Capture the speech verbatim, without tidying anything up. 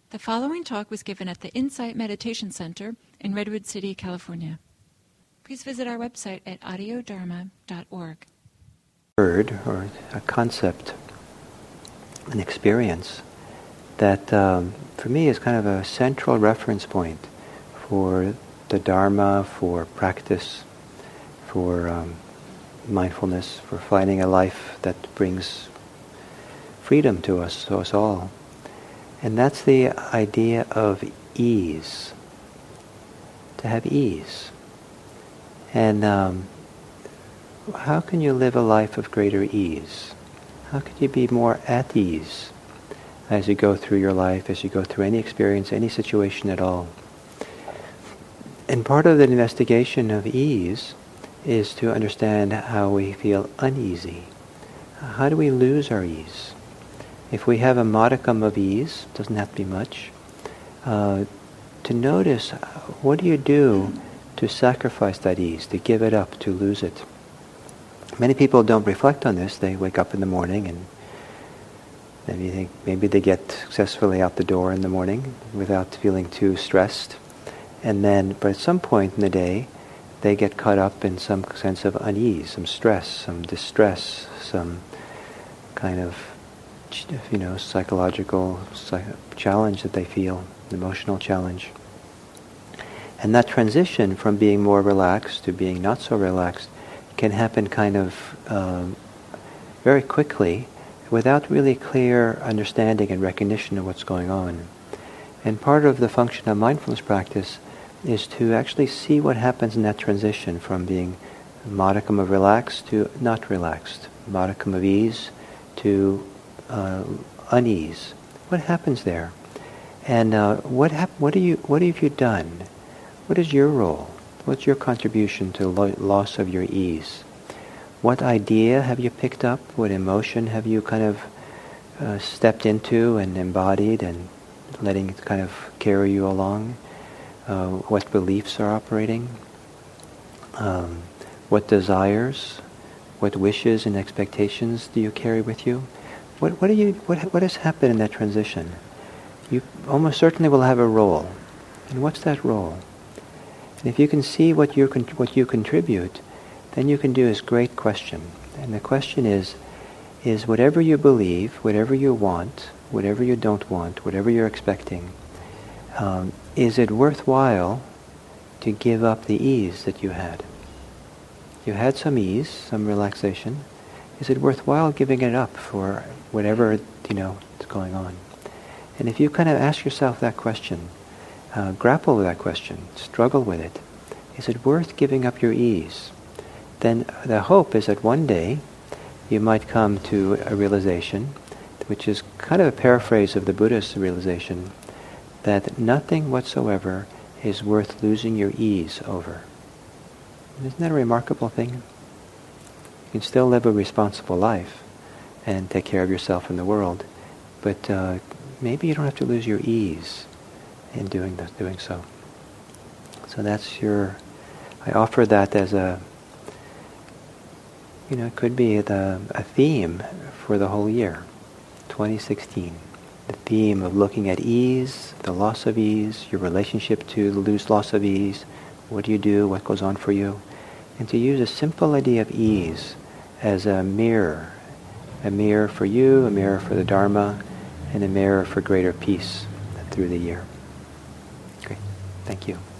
The following talk was given at the Insight Meditation Center in Redwood City, California. Please visit our website at audio dharma dot org. Word or a concept, an experience that um, for me is kind of a central reference point for the Dharma, for practice, for um, mindfulness, for finding a life that brings freedom to us, to us all. And that's the idea of ease, to have ease. And um, how can you live a life of greater ease? How can you be more at ease as you go through your life, as you go through any experience, any situation at all? And part of the investigation of ease is to understand how we feel uneasy. How do we lose our ease? If we have a modicum of ease, doesn't have to be much, uh, to notice what do you do to sacrifice that ease, to give it up, to lose it. Many people don't reflect on this. They wake up in the morning and then you think maybe they get successfully out the door in the morning without feeling too stressed. And then, but at some point in the day, they get caught up in some sense of unease, some stress, some distress, some kind of, you know, psychological psych- challenge that they feel, emotional challenge. And that transition from being more relaxed to being not so relaxed can happen kind of um, very quickly without really clear understanding and recognition of what's going on. And part of the function of mindfulness practice is to actually see what happens in that transition from being a modicum of relaxed to not relaxed, modicum of ease to uh, unease. What happens there? And uh, what hap- what do you what have you done? What is your role? What's your contribution to lo- loss of your ease? What idea have you picked up? What emotion have you kind of uh, stepped into and embodied and letting it kind of carry you along? Uh, what beliefs are operating? Um, what desires, what wishes and expectations do you carry with you? What what do you what what has happened in that transition? You almost certainly will have a role, and what's that role? And if you can see what you con- what you contribute, then you can do this great question. And the question is, is whatever you believe, whatever you want, whatever you don't want, whatever you're expecting, um, is it worthwhile to give up the ease that you had? You had some ease, some relaxation. Is it worthwhile giving it up for whatever, you know, is going on? And if you kind of ask yourself that question, Uh, grapple with that question, struggle with it. Is it worth giving up your ease? Then the hope is that one day you might come to a realization, which is kind of a paraphrase of the Buddha's realization, that nothing whatsoever is worth losing your ease over. Isn't that a remarkable thing? You can still live a responsible life and take care of yourself and the world, but uh, maybe you don't have to lose your ease in doing that, doing so. So that's your, I offer that as a, you know, it could be the, a theme for the whole year, twenty sixteen. The theme of looking at ease, the loss of ease, your relationship to the loose loss of ease, what do you do, what goes on for you, and to use a simple idea of ease as a mirror, a mirror for you, a mirror for the Dharma, and a mirror for greater peace through the year. Thank you.